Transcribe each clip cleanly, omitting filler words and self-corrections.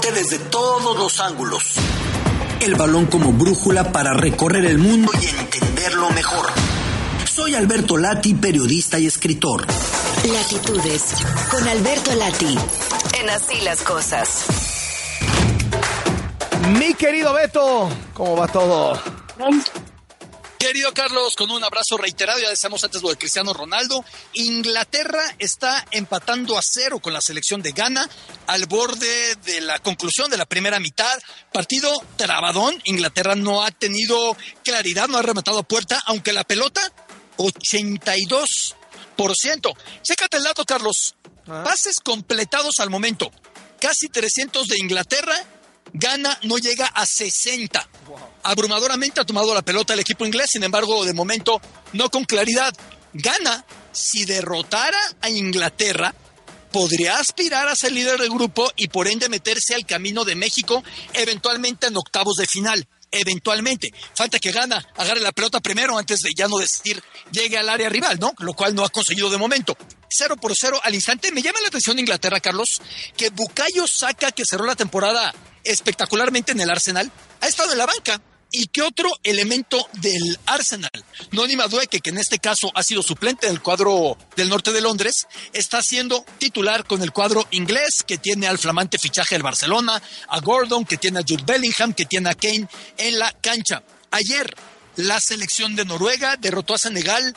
deporte desde todos los ángulos. El balón como brújula para recorrer el mundo y entenderlo mejor. Soy Alberto Lati, periodista y escritor. Latitudes, con Alberto Lati, en Así las Cosas. Mi querido Beto, ¿cómo va todo? Querido Carlos, con un abrazo reiterado, ya decíamos antes lo de Cristiano Ronaldo. Inglaterra está empatando a 0 con la selección de Ghana al borde de la conclusión de la primera mitad. Partido trabadón, Inglaterra no ha tenido claridad, no ha rematado a puerta, aunque la pelota, 82%. Chécate el dato, Carlos. Pases completados al momento, casi 300 de Inglaterra. Ghana no llega a 60. Abrumadoramente ha tomado la pelota el equipo inglés, sin embargo, de momento, no con claridad. Ghana, si derrotara a Inglaterra, podría aspirar a ser líder del grupo y por ende meterse al camino de México, eventualmente en octavos de final. Eventualmente. Falta que Ghana agarre la pelota primero antes de ya no decidir, llegue al área rival, ¿no? Lo cual no ha conseguido de momento. 0-0 al instante. Me llama la atención Inglaterra, Carlos, que Bukayo Saka, que cerró la temporada espectacularmente en el Arsenal, ha estado en la banca. ¿Y qué otro elemento del Arsenal? Noni Madueke, que en este caso ha sido suplente del cuadro del norte de Londres, está siendo titular con el cuadro inglés, que tiene al flamante fichaje del Barcelona, a Gordon, que tiene a Jude Bellingham, que tiene a Kane en la cancha. Ayer, la selección de Noruega derrotó a Senegal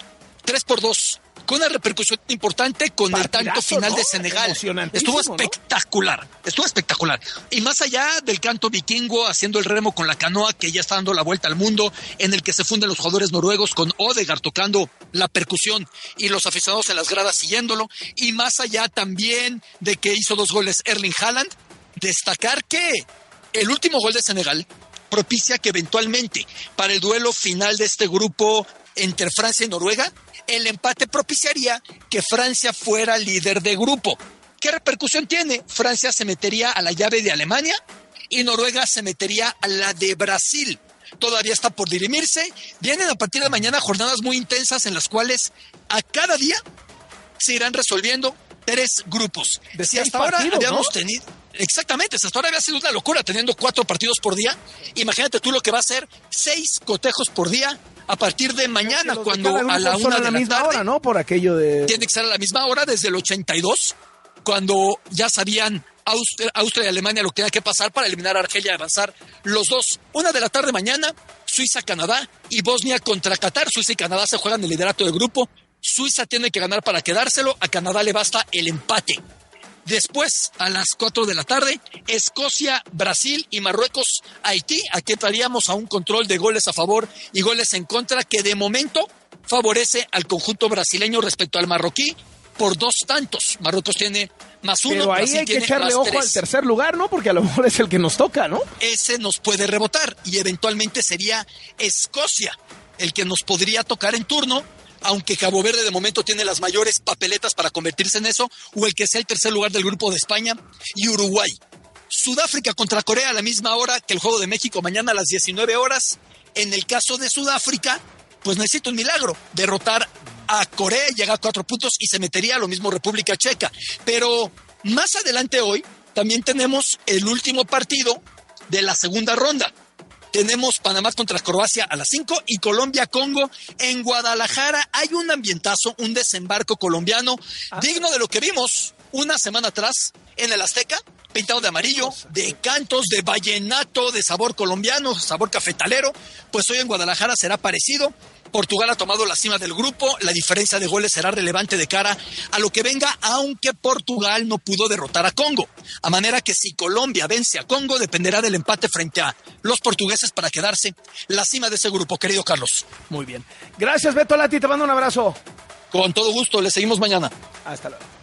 3-2, con una repercusión importante con partidazo, el tanto final, ¿no? De Senegal. Estuvo espectacular, ¿no? Estuvo espectacular. Y más allá del canto vikingo, haciendo el remo con la canoa, que ya está dando la vuelta al mundo, en el que se funden los jugadores noruegos, con Odegaard tocando la percusión y los aficionados en las gradas siguiéndolo. Y más allá también de que hizo 2 goles Erling Haaland, destacar que el último gol de Senegal propicia que eventualmente, para el duelo final de este grupo entre Francia y Noruega, el empate propiciaría que Francia fuera líder de grupo. ¿Qué repercusión tiene? Francia se metería a la llave de Alemania y Noruega se metería a la de Brasil. Todavía está por dirimirse. Vienen a partir de mañana jornadas muy intensas en las cuales a cada día se irán resolviendo 3 grupos. Si hasta ahora habíamos tenido... Exactamente, hasta ahora había sido una locura teniendo 4 partidos por día. Imagínate tú lo que va a ser 6 cotejos por día a partir de mañana, cuando a la 1 de la misma tarde, hora, ¿no? Por aquello de... Tiene que ser a la misma hora desde el 82, cuando ya sabían Austria y Alemania lo que tenía que pasar para eliminar a Argelia y avanzar los dos. 1 de la tarde mañana, Suiza, Canadá y Bosnia contra Qatar. Suiza y Canadá se juegan el liderato del grupo. Suiza tiene que ganar para quedárselo, a Canadá le basta el empate. Después, a las 4 de la tarde, Escocia, Brasil y Marruecos, Haití. Aquí entraríamos a un control de goles a favor y goles en contra que de momento favorece al conjunto brasileño respecto al marroquí por 2 tantos. Marruecos tiene +1. Pero ahí Brasil hay que echarle ojo 3. al tercer lugar, ¿no? Porque a lo mejor es el que nos toca, ¿no? Ese nos puede rebotar y eventualmente sería Escocia el que nos podría tocar en turno, aunque Cabo Verde de momento tiene las mayores papeletas para convertirse en eso, o el que sea el tercer lugar del grupo de España, y Uruguay. Sudáfrica contra Corea a la misma hora que el Juego de México, mañana a las 19 horas. En el caso de Sudáfrica, pues necesita un milagro, derrotar a Corea, llega a 4 puntos y se metería a lo mismo República Checa. Pero más adelante hoy también tenemos el último partido de la segunda ronda. Tenemos Panamá contra Croacia a las 5 y Colombia-Congo en Guadalajara. Hay un ambientazo, un desembarco colombiano digno de lo que vimos una semana atrás en el Azteca, pintado de amarillo, de cantos, de vallenato, de sabor colombiano, sabor cafetalero. Pues hoy en Guadalajara será parecido. Portugal ha tomado la cima del grupo, la diferencia de goles será relevante de cara a lo que venga, aunque Portugal no pudo derrotar a Congo. A manera que si Colombia vence a Congo, dependerá del empate frente a los portugueses para quedarse la cima de ese grupo, querido Carlos. Muy bien. Gracias, Beto Lati, te mando un abrazo. Con todo gusto, le seguimos mañana. Hasta luego.